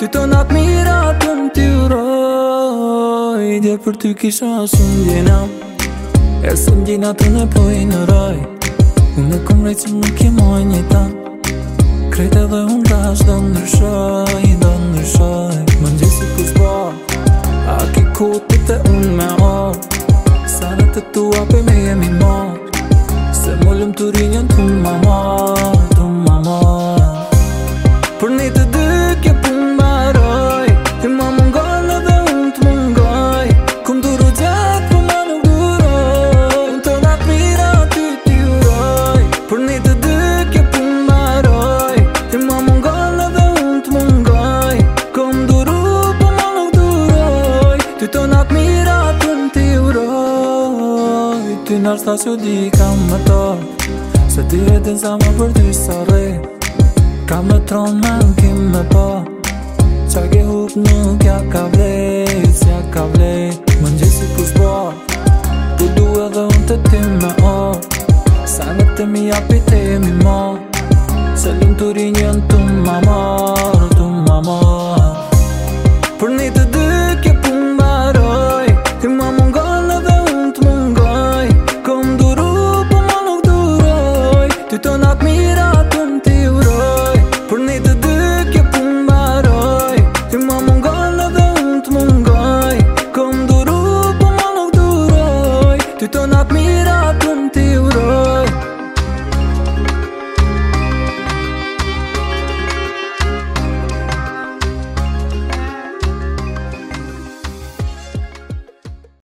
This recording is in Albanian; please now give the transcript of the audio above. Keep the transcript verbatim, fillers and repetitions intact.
të natë mira të më t'i uroj. Dje për ty kisha shumë djena, e së ndjena të në pojë në raj. Unë e kom rejtë që nuk je moj njëta, krejt edhe unë dash do ndryshoj, do ndryshoj. Më njësi ku s'ba, a ki kotit e unë me orë, sa në të tua pe me jemi marë, se mollëm të rinjën të mama, të mama. Për një të dy kje pun baroj, ti ma mungon edhe unë të mungoj. Kum duru gjatë për ma nuk duroj, unë të natë mira ty t'i uroj. Për një të dy kje pun baroj, ti ma mungon edhe unë të mungoj. Kum duru për ma nuk duroj, ty të natë mira ty t'i uroj. Ty nërsta që di kam më to, se ti e din sa më për ty sa rejt. Ka me tronë me në kim me po, qa ke hup nuk ja ka vlejt, s'ja ka vlejt. Më njësi ku s'bo, tu du edhe unë të tim me o, sa në të mi apit e mi mo, se lëm të rinjën të mama.